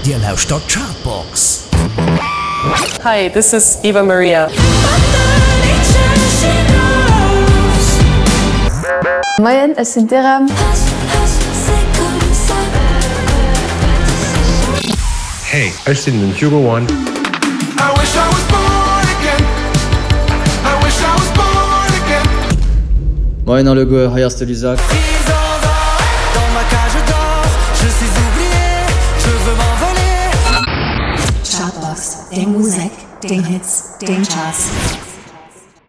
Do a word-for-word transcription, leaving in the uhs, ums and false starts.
Dir lauscht dort Chartbox. Hi, this is Eva Maria. Moin, es sind Diram. Hey, ich bin den Hugo One. Moin alle go, heierste Lisak. Chartbox, den Musik, den Hits, den Charts.